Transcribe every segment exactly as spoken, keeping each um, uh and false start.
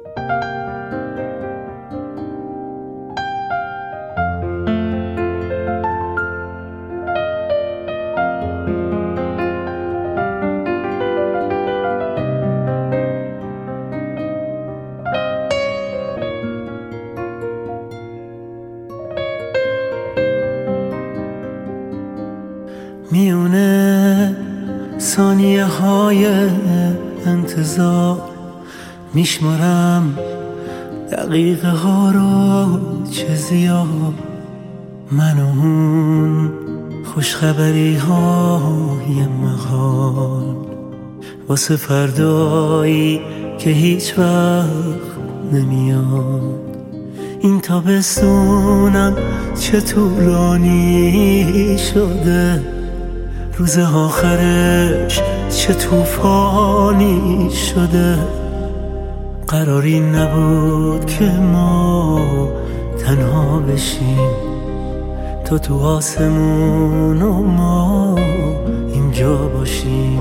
میونه ثانیه های انتظار میشمارم دقیقه ها رو، چه زیاد من و اون خوشخبری های محال واسه فردایی که هیچ وقت نمیاد. این تابستونم چه طولانی شده، روز آخرش چه طوفانی شده. قراری نبود که ما تنها بشیم، تو تو آسمون و ما اینجا باشیم.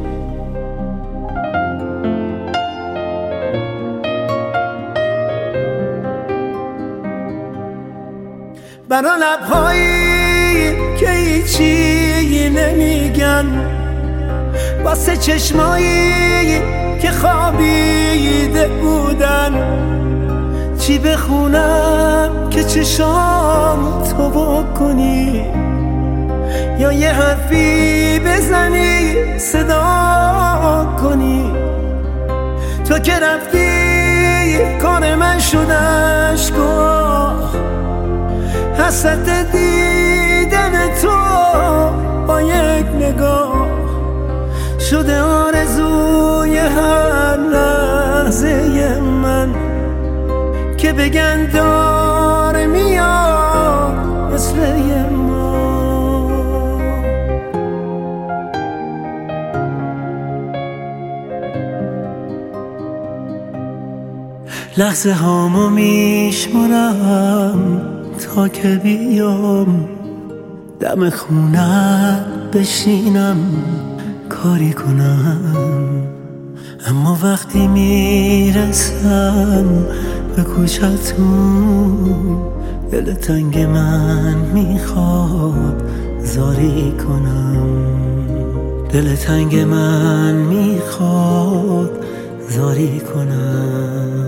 برا لبهایی که هیچی نمیگن، واسه چشمایی که خوابیده بودن، چی بخونم که چشام تو بکنی، یا یه حرفی بزنی صدا کنی. تو که رفتی کار من شد اشک‌ها، حسرت دیدن تو با یک نگاه شده آرزوی هر لحظه من، که بگن داره میاد مثل ما. لحظه هامو میشمارم تا که بیام دم خونت بشینم کاری کنم. اما وقتی میرسم به کوچتون، دل تنگ من میخواد زاری کنم. دل تنگ من میخواد زاری کنم.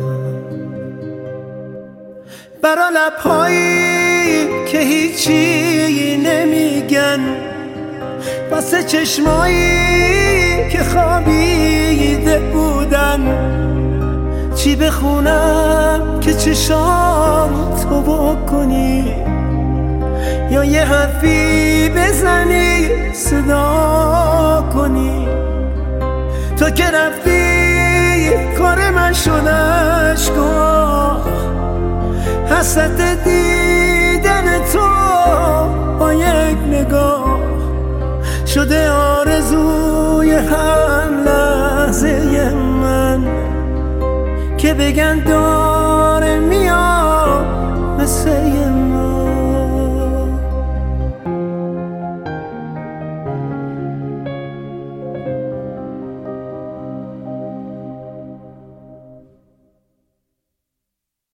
برا لبهایی که هیچی نمیگن، واسه چشمایی که خوابیده بودن، چی بخونم که چشام تو بکنی، یا یه حرفی بزنی صدا کنی. تو که رفتی کار من شد اشک‌ها، حسرت دیدن تو با یک نگاه شده آرزوی هر لحظه من، که بگن داره میاد